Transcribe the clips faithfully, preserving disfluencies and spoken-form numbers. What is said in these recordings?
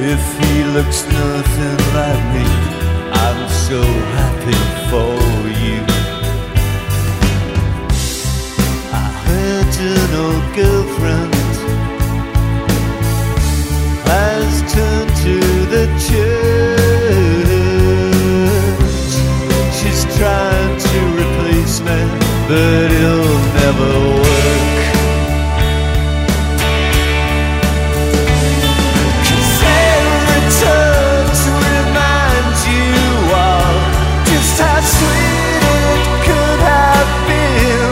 If he looks nothing like me, I'm so happy for you. I heard an old girlfriend has turned to the church. She's trying to replace me, but it'll never work. How sweet it could have been,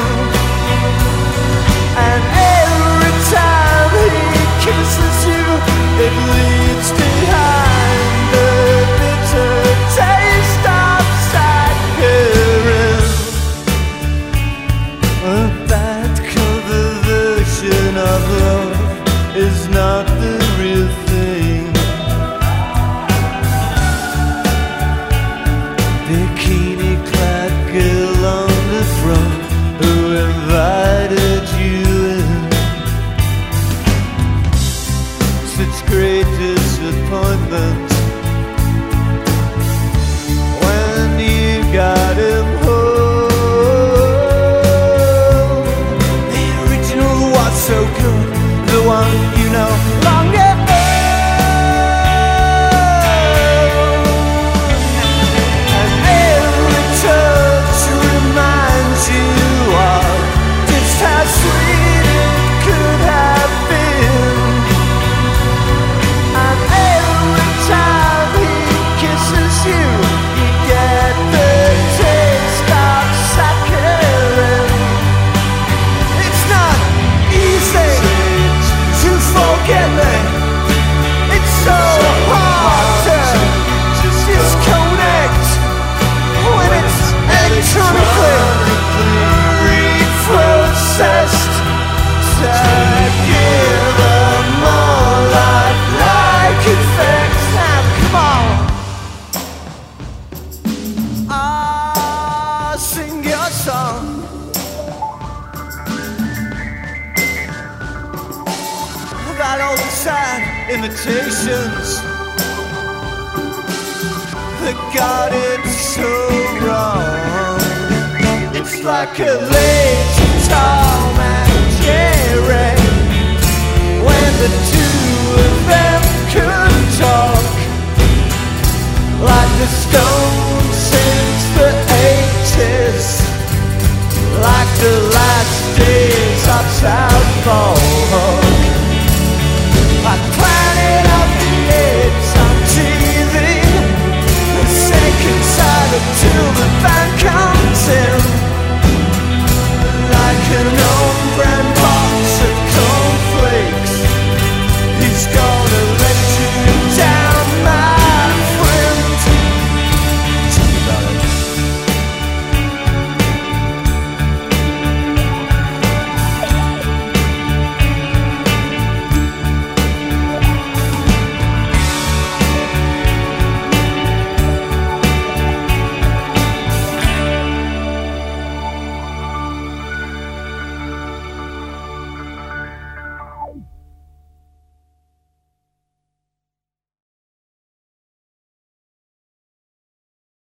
and every time he kisses you, it leaves behind the bitter taste of saccharin. A bad cover version of love is not the real thing. Bikini-clad girl on the front who invited you in. Such great disappointment when you got him home. The original was so good, the one you know longer. Imitations that got it so wrong. It's like a late Tom and Jerry when the two of them